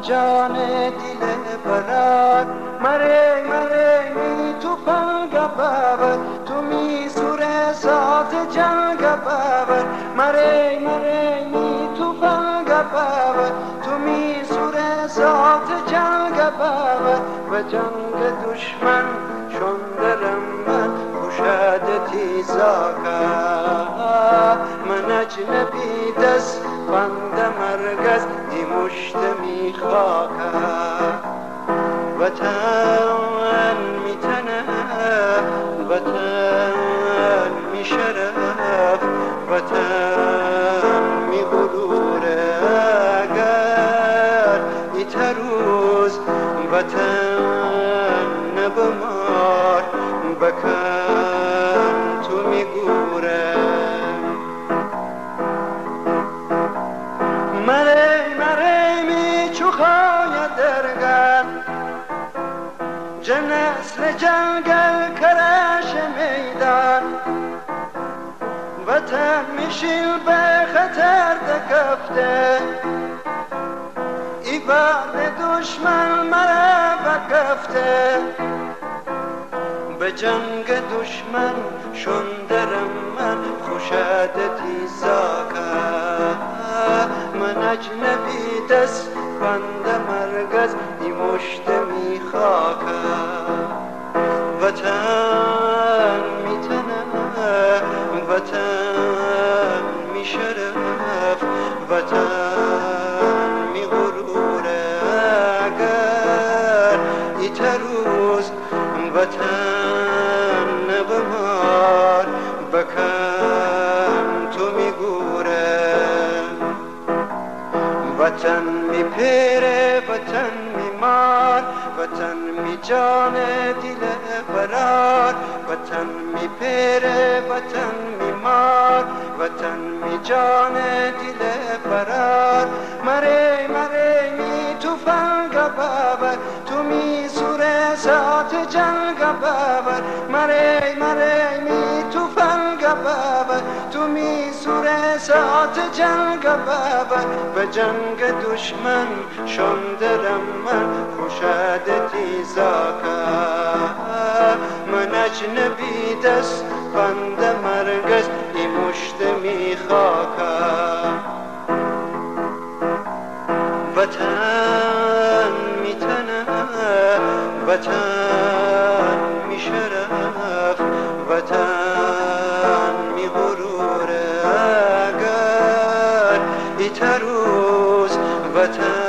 جان دل برات مره مره می تو پنگا بابر تو می سوره سات جنگ بابر مره مره می تو پنگا بابر تو می سوره سات جنگ بابر و جنگ دشمن شندرم من خوشادتی زاکا من اجنبی دست بند مرگز دی مشت می خاکا وطن می تنه وطن می شرف وطن می غروره اگر ایتا روز وطن نبمار بکن تو می گوره مره مره می چوخای درگن جنسل جنگل کرش میدان وطن میشیل به خطر دکفته ای بار دشمن مرا بکفته به جنگ دشمن شندرم من خوشادتی زاکا من اجنبی دست بند مرگز ای مشت می خاکا وطن می تنه وطن می شرف وطن می غروره اگر ایتا روز وطن نبمار بکن تو می گوره وطن می پیره وطن می مار وطن می جان دل برار وطن می پیره وطن می مار وطن می جان دل برار مره مره می تو فنگا بابر تو می سوره سات جنگ بابر مره مره می تو فنگا بابر تو می سوره سات جنگ بابر به جنگ دشمن شندرم من خوشادتی زاکا من اجنبی دست بند مرگز ای مشت می خاکا وطن می تنه وطن می شرف وطن می غروره اگر ایتا روز وطن